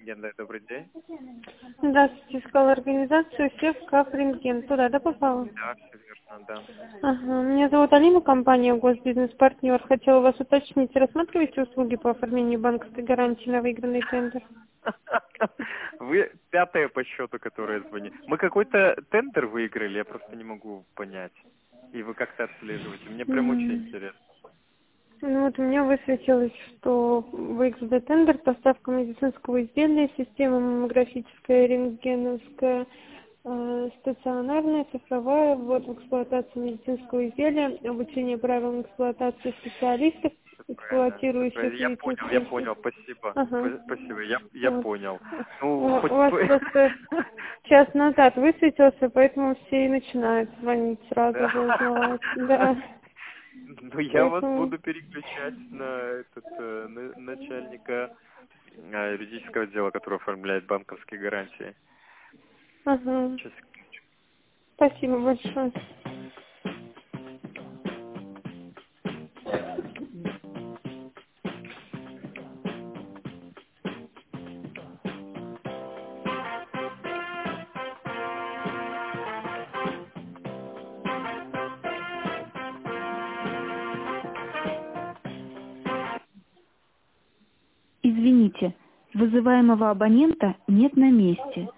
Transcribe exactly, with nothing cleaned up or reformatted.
Рентген, добрый день. Здравствуйте, искала организацию Севкав Рентген. Туда, да, попала? Да, все верно, да. Ага. Меня зовут Алина, компания Госбизнес-партнер. Хотела вас уточнить, рассматриваете услуги по оформлению банковской гарантии на выигранный тендер? Вы пятая по счету, которая звонит. Мы какой-то тендер выиграли, я просто не могу понять. И вы как-то отслеживаете. Мне прям очень М. интересно. Ну вот у меня высветилось, что выиграли тендер, поставка медицинского изделия, система маммографическая, рентгеновская, э, стационарная, цифровая, ввод в эксплуатацию медицинского изделия, обучение правилам эксплуатации специалистов, Всё правильно, всё эксплуатирующих правильно. Я понял, я медицинские изделия. понял, спасибо. Ага. П- Спасибо, я, я Вот. понял. У Ну, хоть... у вас просто час назад высветился, поэтому все и начинают звонить сразу же, Да. узнавать. Да. Ну, я вас Поэтому... буду переключать на этот э, на- начальника э, юридического отдела, который оформляет банковские гарантии. Ага. Сейчас. Спасибо большое. Извините, вызываемого абонента нет на месте.